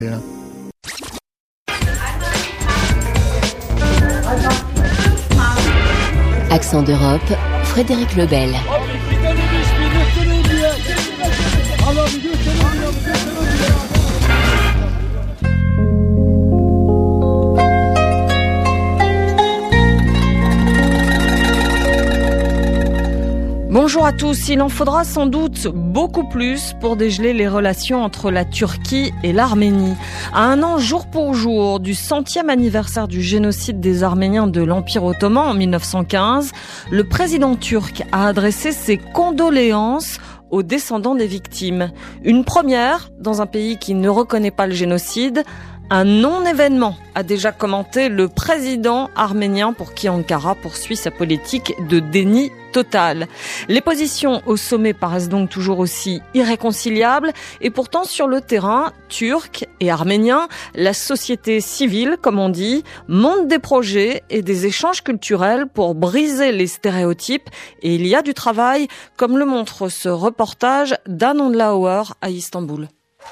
Accent d'Europe, Frédéric Lebel. Bonjour à tous, il en faudra sans doute beaucoup plus pour dégeler les relations entre la Turquie et l'Arménie. À un an jour pour jour du 100e anniversaire du génocide des Arméniens de l'Empire ottoman en 1915, le président turc a adressé ses condoléances aux descendants des victimes. Une première dans un pays qui ne reconnaît pas le génocide. Un non-événement a déjà commenté le président arménien pour qui Ankara poursuit sa politique de déni total. Les positions au sommet paraissent donc toujours aussi irréconciliables et pourtant sur le terrain turc et arménien, la société civile, comme on dit, monte des projets et des échanges culturels pour briser les stéréotypes et il y a du travail, comme le montre ce reportage d'Anon Lauer à Istanbul.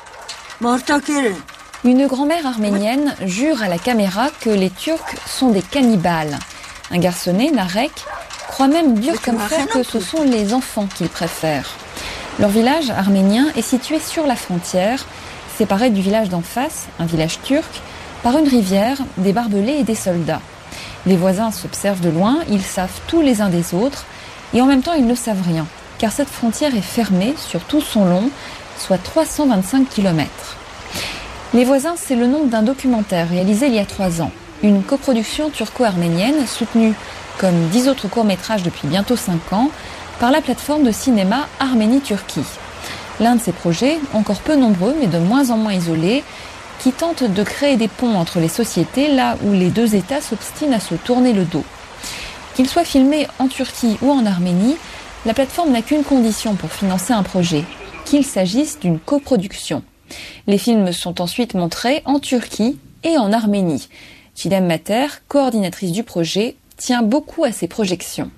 Une grand-mère arménienne jure à la caméra que les Turcs sont des cannibales. Un garçonnet, Narek, croit même dur comme fer que ce sont les enfants qu'ils préfèrent. Leur village arménien est situé sur la frontière, séparé du village d'en face, un village turc, par une rivière, des barbelés et des soldats. Les voisins s'observent de loin, ils savent tous les uns des autres, et en même temps ils ne savent rien, car cette frontière est fermée sur tout son long, soit 325 km. Les voisins, c'est le nom d'un documentaire réalisé il y a 3 ans. Une coproduction turco-arménienne soutenue, comme 10 autres courts-métrages depuis bientôt 5 ans, par la plateforme de cinéma Arménie-Turquie. L'un de ces projets, encore peu nombreux mais de moins en moins isolés, qui tente de créer des ponts entre les sociétés là où les deux États s'obstinent à se tourner le dos. Qu'il soit filmé en Turquie ou en Arménie, la plateforme n'a qu'une condition pour financer un projet, qu'il s'agisse d'une coproduction. Les films sont ensuite montrés en Turquie et en Arménie. Chidem Mater, coordinatrice du projet, tient beaucoup à ces projections.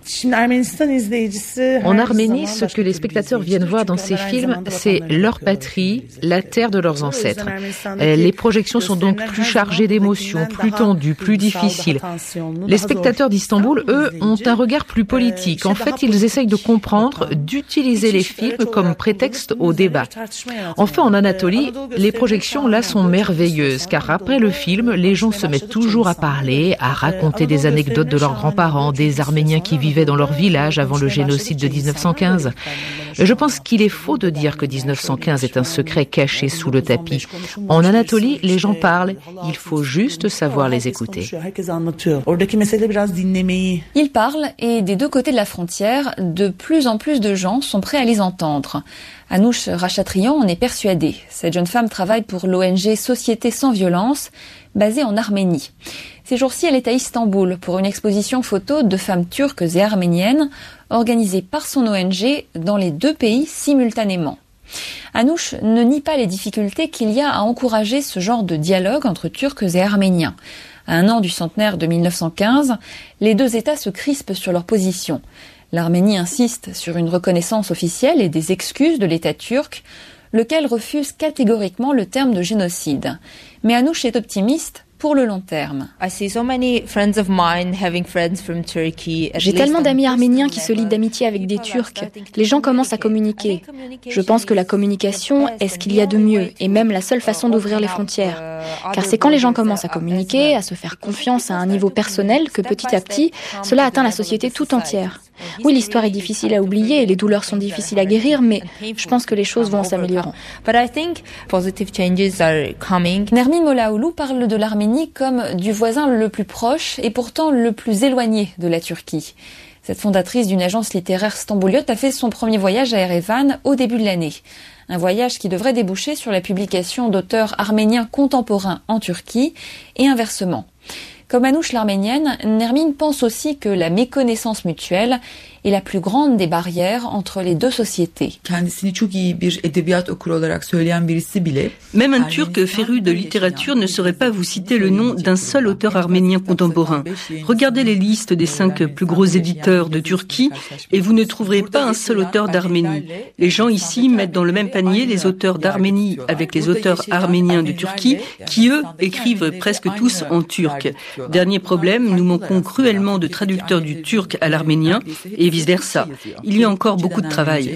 En Arménie, ce que les spectateurs viennent voir dans ces films, c'est leur patrie, la terre de leurs ancêtres. Les projections sont donc plus chargées d'émotions, plus tendues, plus difficiles. Les spectateurs d'Istanbul, eux, ont un regard plus politique. En fait, ils essayent de comprendre, d'utiliser les films comme prétexte au débat. Enfin, en Anatolie, les projections là sont merveilleuses, car après le film, les gens se mettent toujours à parler, à raconter des anecdotes de leurs grands-parents, des Arméniens qui vivaient dans leur village avant le génocide de 1915. Je pense qu'il est faux de dire que 1915 est un secret caché sous le tapis. En Anatolie, les gens parlent, il faut juste savoir les écouter. Ils parlent et des deux côtés de la frontière, de plus en plus de gens sont prêts à les entendre. Anouche Rachatrian en est persuadée. Cette jeune femme travaille pour l'ONG Société sans violence, basée en Arménie. Ces jours-ci, elle est à Istanbul pour une exposition photo de femmes turques et arméniennes organisée par son ONG dans les deux pays simultanément. Anouche ne nie pas les difficultés qu'il y a à encourager ce genre de dialogue entre Turcs et Arméniens. À un an du centenaire de 1915, les deux États se crispent sur leur position. L'Arménie insiste sur une reconnaissance officielle et des excuses de l'État turc, lequel refuse catégoriquement le terme de génocide. Mais Anouche est optimiste pour le long terme. J'ai tellement d'amis arméniens qui se lient d'amitié avec des Turcs. Les gens commencent à communiquer. Je pense que la communication est ce qu'il y a de mieux et même la seule façon d'ouvrir les frontières. Car c'est quand les gens commencent à communiquer, à se faire confiance à un niveau personnel que petit à petit, cela atteint la société tout entière. Oui, l'histoire est difficile à oublier et les douleurs sont difficiles à guérir, mais je pense que les choses vont s'améliorer. Nermin Molaoğlu parle de l'Arménie comme du voisin le plus proche et pourtant le plus éloigné de la Turquie. Cette fondatrice d'une agence littéraire stambouliote a fait son premier voyage à Erevan au début de l'année. Un voyage qui devrait déboucher sur la publication d'auteurs arméniens contemporains en Turquie et inversement. Comme Anouche l'Arménienne, Nermin pense aussi que la méconnaissance mutuelle est la plus grande des barrières entre les deux sociétés. Même un Turc féru de littérature ne saurait pas vous citer le nom d'un seul auteur arménien contemporain. Regardez les listes des 5 plus gros éditeurs de Turquie et vous ne trouverez pas un seul auteur d'Arménie. Les gens ici mettent dans le même panier les auteurs d'Arménie avec les auteurs arméniens de Turquie qui, eux, écrivent presque tous en turc. Dernier problème, nous manquons cruellement de traducteurs du turc à l'arménien et vice-versa. Il y a encore beaucoup de travail.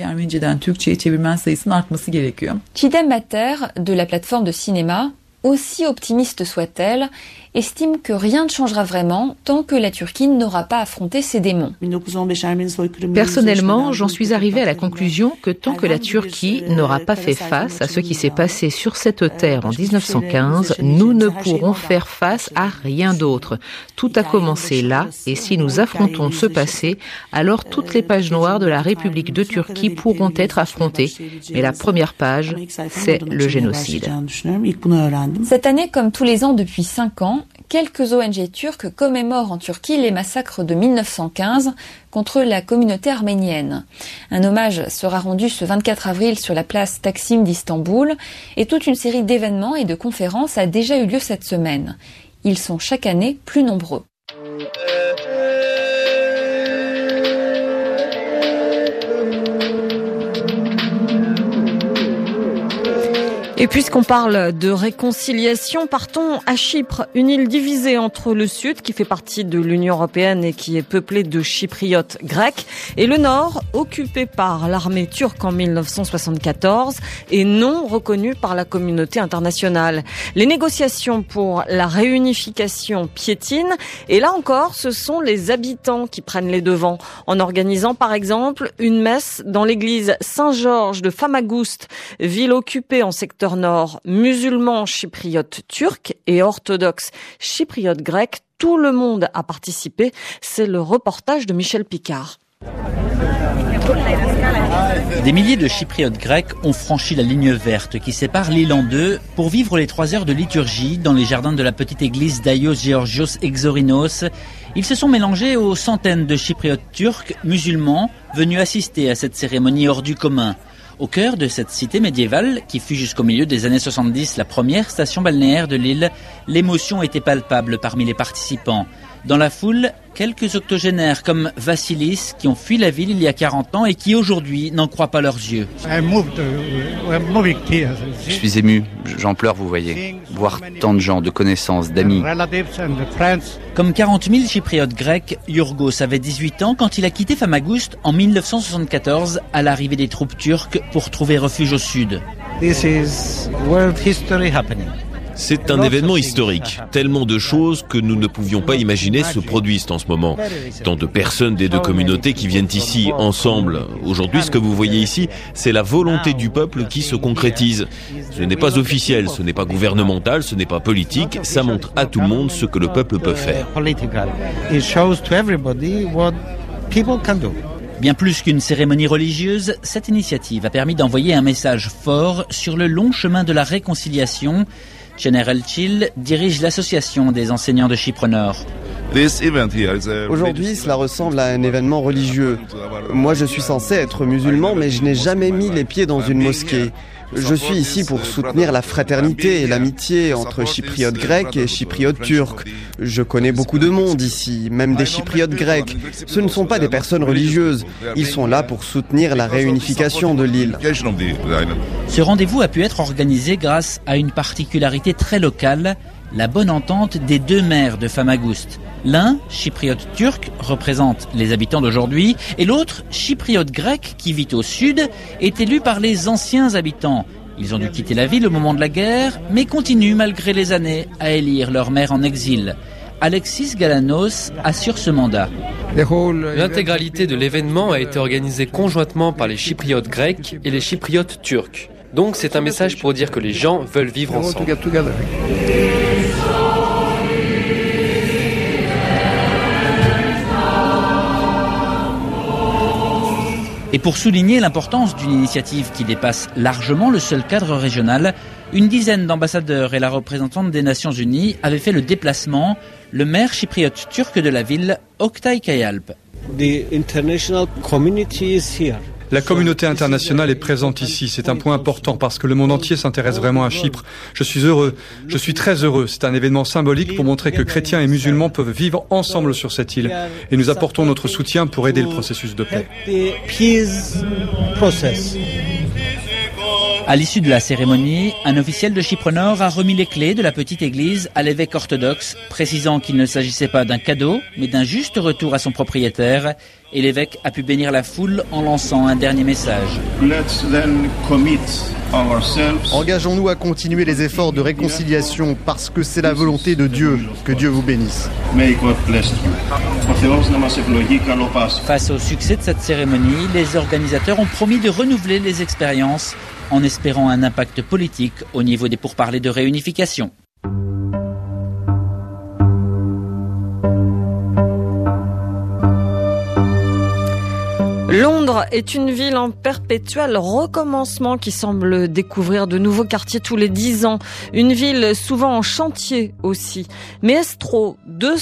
Çiğdem Mater, de la plateforme de cinéma, aussi optimiste soit-elle, estime que rien ne changera vraiment tant que la Turquie n'aura pas affronté ses démons. Personnellement, j'en suis arrivée à la conclusion que tant que la Turquie n'aura pas fait face à ce qui s'est passé sur cette terre en 1915, nous ne pourrons faire face à rien d'autre. Tout a commencé là, et si nous affrontons ce passé, alors toutes les pages noires de la République de Turquie pourront être affrontées. Mais la première page, c'est le génocide. Cette année, comme tous les ans depuis 5 ans, quelques ONG turques commémorent en Turquie les massacres de 1915 contre la communauté arménienne. Un hommage sera rendu ce 24 avril sur la place Taksim d'Istanbul et toute une série d'événements et de conférences a déjà eu lieu cette semaine. Ils sont chaque année plus nombreux. Et puisqu'on parle de réconciliation, partons à Chypre, une île divisée entre le sud, qui fait partie de l'Union européenne et qui est peuplée de chypriotes grecs, et le nord, occupé par l'armée turque en 1974 et non reconnu par la communauté internationale. Les négociations pour la réunification piétinent, et là encore, ce sont les habitants qui prennent les devants, en organisant par exemple une messe dans l'église Saint-Georges de Famagust, ville occupée en secteur nord, musulmans chypriotes turcs et orthodoxes chypriotes grecs. Tout le monde a participé. C'est le reportage de Michel Picard. Des milliers de chypriotes grecs ont franchi la ligne verte qui sépare l'île en deux pour vivre les 3 heures de liturgie dans les jardins de la petite église d'Aios Georgios Exorinos. Ils se sont mélangés aux centaines de chypriotes turcs musulmans venus assister à cette cérémonie hors du commun. Au cœur de cette cité médiévale, qui fut jusqu'au milieu des années 70 la première station balnéaire de l'île, l'émotion était palpable parmi les participants. Dans la foule, quelques octogénaires comme Vassilis qui ont fui la ville il y a 40 ans et qui aujourd'hui n'en croient pas leurs yeux. Je suis ému, j'en pleure, vous voyez. Voir tant de gens, de connaissances, d'amis. Comme 40 000 chypriotes grecs, Yorgos avait 18 ans quand il a quitté Famagust en 1974 à l'arrivée des troupes turques pour trouver refuge au sud. C'est un événement historique. Tellement de choses que nous ne pouvions pas imaginer se produisent en ce moment. Tant de personnes des deux communautés qui viennent ici ensemble. Aujourd'hui, ce que vous voyez ici, c'est la volonté du peuple qui se concrétise. Ce n'est pas officiel, ce n'est pas gouvernemental, ce n'est pas politique. Ça montre à tout le monde ce que le peuple peut faire. Bien plus qu'une cérémonie religieuse, cette initiative a permis d'envoyer un message fort sur le long chemin de la réconciliation. Cener Elçil dirige l'association des enseignants de Chypre Nord. Aujourd'hui, cela ressemble à un événement religieux. Moi, je suis censé être musulman, mais je n'ai jamais mis les pieds dans une mosquée. Je suis ici pour soutenir la fraternité et l'amitié entre chypriotes grecs et chypriotes turcs. Je connais beaucoup de monde ici, même des chypriotes grecs. Ce ne sont pas des personnes religieuses. Ils sont là pour soutenir la réunification de l'île. Ce rendez-vous a pu être organisé grâce à une particularité très locale, la bonne entente des 2 maires de Famagust. L'un, chypriote turc, représente les habitants d'aujourd'hui, et l'autre, chypriote grec, qui vit au sud, est élu par les anciens habitants. Ils ont dû quitter la ville au moment de la guerre, mais continuent malgré les années à élire leur maire en exil. Alexis Galanos assure ce mandat. L'intégralité de l'événement a été organisée conjointement par les chypriotes grecs et les chypriotes turcs. Donc c'est un message pour dire que les gens veulent vivre ensemble. Et pour souligner l'importance d'une initiative qui dépasse largement le seul cadre régional, une dizaine d'ambassadeurs et la représentante des Nations Unies avaient fait le déplacement. Le maire chypriote turc de la ville, Oktay Kayalp. La communauté internationale est présente ici. C'est un point important parce que le monde entier s'intéresse vraiment à Chypre. Je suis heureux. Je suis très heureux. C'est un événement symbolique pour montrer que chrétiens et musulmans peuvent vivre ensemble sur cette île. Et nous apportons notre soutien pour aider le processus de paix. À l'issue de la cérémonie, un officiel de Chypre Nord a remis les clés de la petite église à l'évêque orthodoxe, précisant qu'il ne s'agissait pas d'un cadeau, mais d'un juste retour à son propriétaire. Et l'évêque a pu bénir la foule en lançant un dernier message. Engageons-nous à continuer les efforts de réconciliation parce que c'est la volonté de Dieu. Que Dieu vous bénisse. Face au succès de cette cérémonie, les organisateurs ont promis de renouveler les expériences en espérant un impact politique au niveau des pourparlers de réunification. Londres est une ville en perpétuel recommencement qui semble découvrir de nouveaux quartiers tous les 10 ans. Une ville souvent en chantier aussi. Mais est-ce trop ?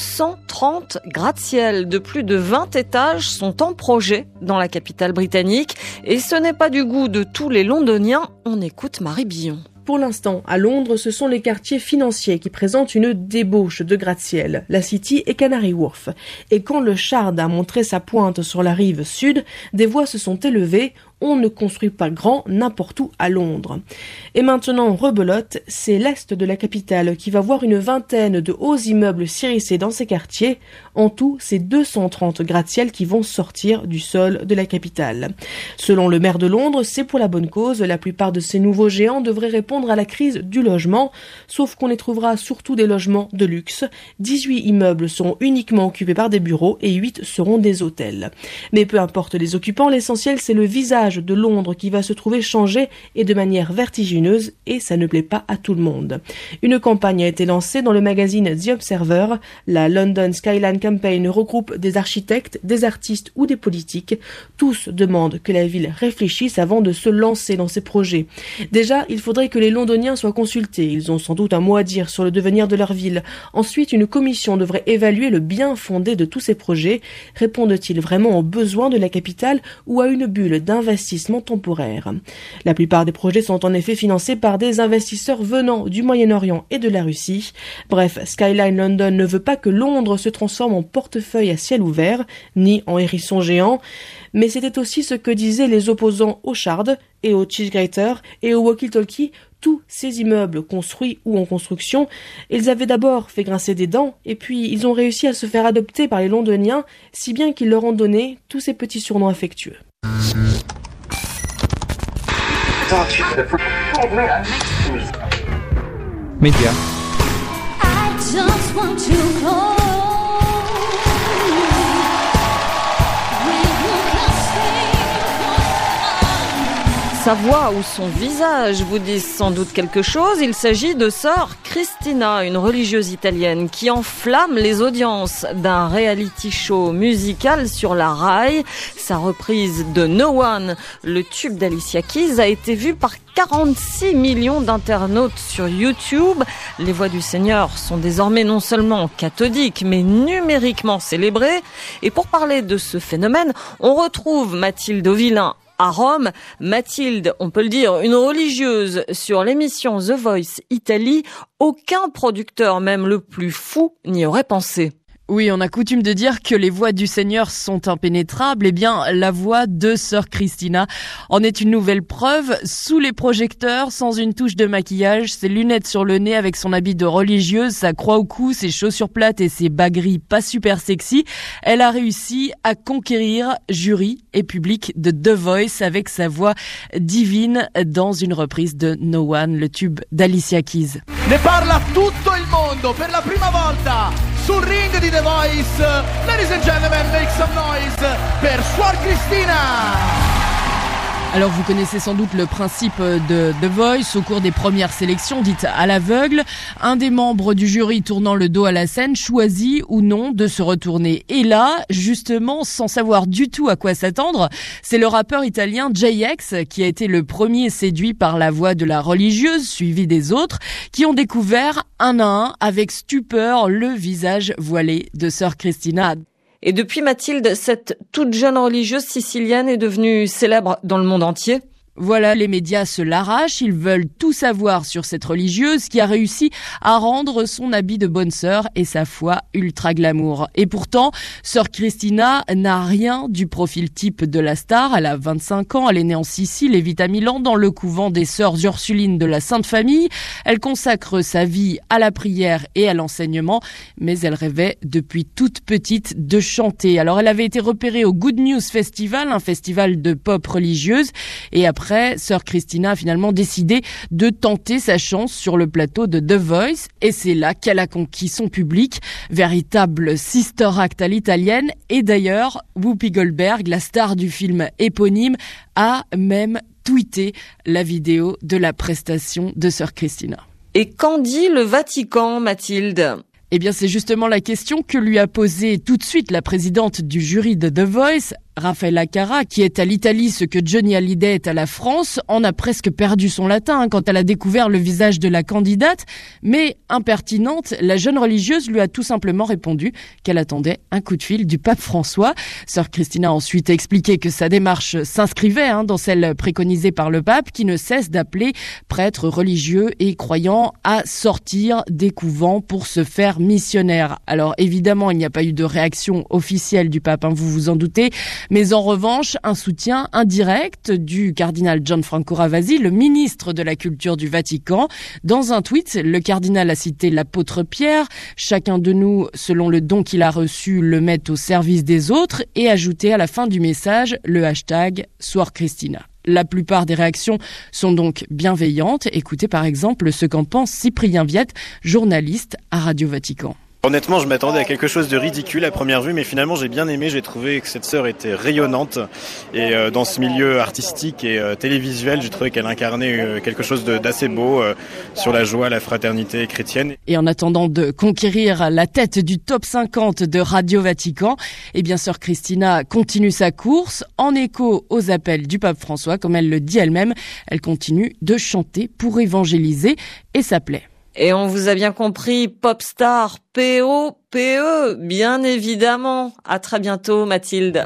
230 gratte-ciel de plus de 20 étages sont en projet dans la capitale britannique. Et ce n'est pas du goût de tous les Londoniens. On écoute Marie Billon. Pour l'instant, à Londres, ce sont les quartiers financiers qui présentent une débauche de gratte-ciel, la City et Canary Wharf. Et quand le Shard a montré sa pointe sur la rive sud, des voix se sont élevées. On ne construit pas grand n'importe où à Londres. Et maintenant, rebelote, c'est l'est de la capitale qui va voir une vingtaine de hauts immeubles s'hérisser dans ces quartiers. En tout, c'est 230 gratte-ciel qui vont sortir du sol de la capitale. Selon le maire de Londres, c'est pour la bonne cause. La plupart de ces nouveaux géants devraient répondre à la crise du logement, sauf qu'on y trouvera surtout des logements de luxe. 18 immeubles seront uniquement occupés par des bureaux et 8 seront des hôtels. Mais peu importe les occupants, l'essentiel c'est le visage de Londres qui va se trouver changé et de manière vertigineuse, et ça ne plaît pas à tout le monde. Une campagne a été lancée dans le magazine The Observer. La London Skyline Campaign regroupe des architectes, des artistes ou des politiques. Tous demandent que la ville réfléchisse avant de se lancer dans ces projets. Déjà, il faudrait que les Londoniens soient consultés. Ils ont sans doute un mot à dire sur le devenir de leur ville. Ensuite, une commission devrait évaluer le bien fondé de tous ces projets. Répondent-ils vraiment aux besoins de la capitale ou à une bulle d'investissement temporaire? La plupart des projets sont en effet financés par des investisseurs venant du Moyen-Orient et de la Russie. Bref, Skyline London ne veut pas que Londres se transforme en portefeuille à ciel ouvert, ni en hérisson géant. Mais c'était aussi ce que disaient les opposants au Shard et au Cheesgrater et au Walkie-Talkie. Tous ces immeubles construits ou en construction, ils avaient d'abord fait grincer des dents et puis ils ont réussi à se faire adopter par les Londoniens, si bien qu'ils leur ont donné tous ces petits surnoms affectueux. Média. Sa voix ou son visage vous disent sans doute quelque chose. Il s'agit de sœur Cristina, une religieuse italienne qui enflamme les audiences d'un reality show musical sur la Rai. Sa reprise de No One, le tube d'Alicia Keys, a été vue par 46 millions d'internautes sur YouTube. Les voix du Seigneur sont désormais non seulement cathodiques, mais numériquement célébrées. Et pour parler de ce phénomène, on retrouve Mathilde Auvillain à Rome. Mathilde, on peut le dire, une religieuse sur l'émission The Voice Italie. Aucun producteur, même le plus fou, n'y aurait pensé. Oui, on a coutume de dire que les voix du Seigneur sont impénétrables. Eh bien, la voix de sœur Cristina en est une nouvelle preuve. Sous les projecteurs, sans une touche de maquillage, ses lunettes sur le nez avec son habit de religieuse, sa croix au cou, ses chaussures plates et ses bas gris pas super sexy, elle a réussi à conquérir jury et public de The Voice avec sa voix divine dans une reprise de No One, le tube d'Alicia Keys. Ne parla tutto il mondo per la prima volta sul ring di The Voice. Ladies and gentlemen, make some noise per Suor Cristina. Alors vous connaissez sans doute le principe de The Voice. Au cours des premières sélections dites à l'aveugle, un des membres du jury tournant le dos à la scène choisit ou non de se retourner. Et là, justement, sans savoir du tout à quoi s'attendre, c'est le rappeur italien J-X qui a été le premier séduit par la voix de la religieuse, suivi des autres, qui ont découvert un à un, avec stupeur, le visage voilé de sœur Cristina. Et depuis, Mathilde, cette toute jeune religieuse sicilienne est devenue célèbre dans le monde entier. Voilà, les médias se l'arrachent, ils veulent tout savoir sur cette religieuse qui a réussi à rendre son habit de bonne sœur et sa foi ultra glamour. Et pourtant, sœur Cristina n'a rien du profil type de la star. Elle a 25 ans, elle est née en Sicile et vit à Milan dans le couvent des sœurs Ursulines de la Sainte Famille. Elle consacre sa vie à la prière et à l'enseignement, mais elle rêvait depuis toute petite de chanter. Alors elle avait été repérée au Good News Festival, un festival de pop religieuse, et après, sœur Cristina a finalement décidé de tenter sa chance sur le plateau de The Voice et c'est là qu'elle a conquis son public, véritable sister act à l'italienne. Et d'ailleurs, Whoopi Goldberg, la star du film éponyme, a même tweeté la vidéo de la prestation de sœur Cristina. Et qu'en dit le Vatican, Mathilde ? Eh bien, c'est justement la question que lui a posée tout de suite la présidente du jury de The Voice, Raffaella Cara, qui est à l'Italie ce que Johnny Hallyday est à la France, en a presque perdu son latin quand elle a découvert le visage de la candidate. Mais impertinente, la jeune religieuse lui a tout simplement répondu qu'elle attendait un coup de fil du pape François. Sœur Cristina a ensuite expliqué que sa démarche s'inscrivait dans celle préconisée par le pape, qui ne cesse d'appeler prêtres religieux et croyants à sortir des couvents pour se faire missionnaires. Alors évidemment, il n'y a pas eu de réaction officielle du pape, vous vous en doutez. Mais en revanche, un soutien indirect du cardinal Gianfranco Ravasi, le ministre de la Culture du Vatican. Dans un tweet, le cardinal a cité l'apôtre Pierre. Chacun de nous, selon le don qu'il a reçu, le met au service des autres, et ajouté à la fin du message le hashtag Suor Cristina. La plupart des réactions sont donc bienveillantes. Écoutez par exemple ce qu'en pense Cyprien Viette, journaliste à Radio Vatican. Honnêtement, je m'attendais à quelque chose de ridicule à première vue, mais finalement j'ai bien aimé, j'ai trouvé que cette sœur était rayonnante et dans ce milieu artistique et télévisuel, j'ai trouvé qu'elle incarnait quelque chose d'assez beau sur la joie, la fraternité chrétienne. Et en attendant de conquérir la tête du top 50 de Radio Vatican, eh bien sœur Cristina continue sa course en écho aux appels du pape François, comme elle le dit elle-même, elle continue de chanter pour évangéliser et ça plaît. Et on vous a bien compris, Popstar, P-O-P-E, bien évidemment. À très bientôt, Mathilde.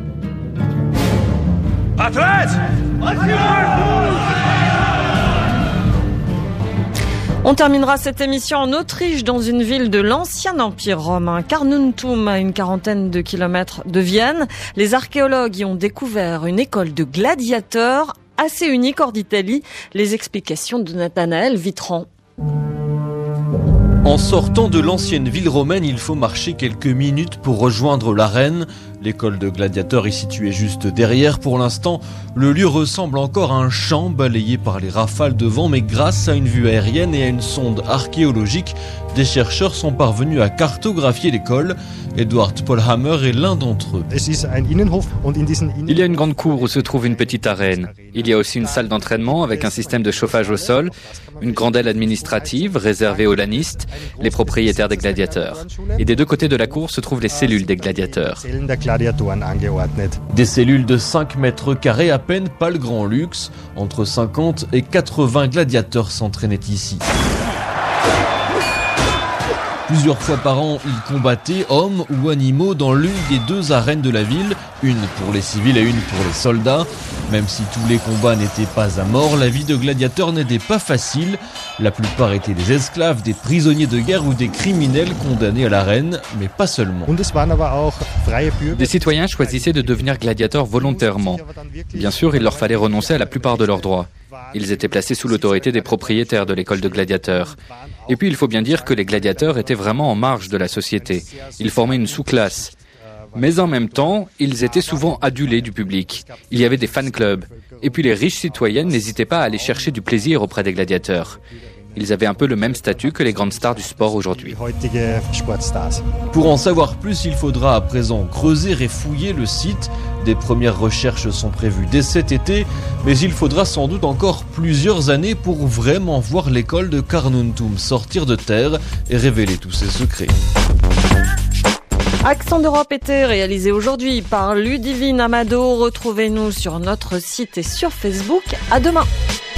On terminera cette émission en Autriche, dans une ville de l'ancien empire romain, Carnuntum, à une quarantaine de kilomètres de Vienne. Les archéologues y ont découvert une école de gladiateurs assez unique hors d'Italie. Les explications de Nathanaël Vitran. En sortant de l'ancienne ville romaine, il faut marcher quelques minutes pour rejoindre l'arène. L'école de gladiateurs est située juste derrière. Pour l'instant, le lieu ressemble encore à un champ balayé par les rafales de vent, mais grâce à une vue aérienne et à une sonde archéologique, des chercheurs sont parvenus à cartographier l'école. Edward Polhammer est l'un d'entre eux. Il y a une grande cour où se trouve une petite arène. Il y a aussi une salle d'entraînement avec un système de chauffage au sol, une grande aile administrative réservée aux lanistes, les propriétaires des gladiateurs. Et des deux côtés de la cour se trouvent les cellules des gladiateurs. Des cellules de 5 mètres carrés à peine, pas le grand luxe. Entre 50 et 80 gladiateurs s'entraînaient ici. Plusieurs fois par an, ils combattaient, hommes ou animaux, dans l'une des deux arènes de la ville, une pour les civils et une pour les soldats. Même si tous les combats n'étaient pas à mort, la vie de gladiateur n'était pas facile. La plupart étaient des esclaves, des prisonniers de guerre ou des criminels condamnés à l'arène, mais pas seulement. Des citoyens choisissaient de devenir gladiateurs volontairement. Bien sûr, il leur fallait renoncer à la plupart de leurs droits. Ils étaient placés sous l'autorité des propriétaires de l'école de gladiateurs. Et puis il faut bien dire que les gladiateurs étaient vraiment en marge de la société. Ils formaient une sous-classe. Mais en même temps, ils étaient souvent adulés du public. Il y avait des fan-clubs. Et puis les riches citoyennes n'hésitaient pas à aller chercher du plaisir auprès des gladiateurs. Ils avaient un peu le même statut que les grandes stars du sport aujourd'hui. Pour en savoir plus, il faudra à présent creuser et fouiller le site. Des premières recherches sont prévues dès cet été, mais il faudra sans doute encore plusieurs années pour vraiment voir l'école de Carnuntum sortir de terre et révéler tous ses secrets. Accent d'Europe était réalisé aujourd'hui par Ludivine Amado. Retrouvez-nous sur notre site et sur Facebook. À demain.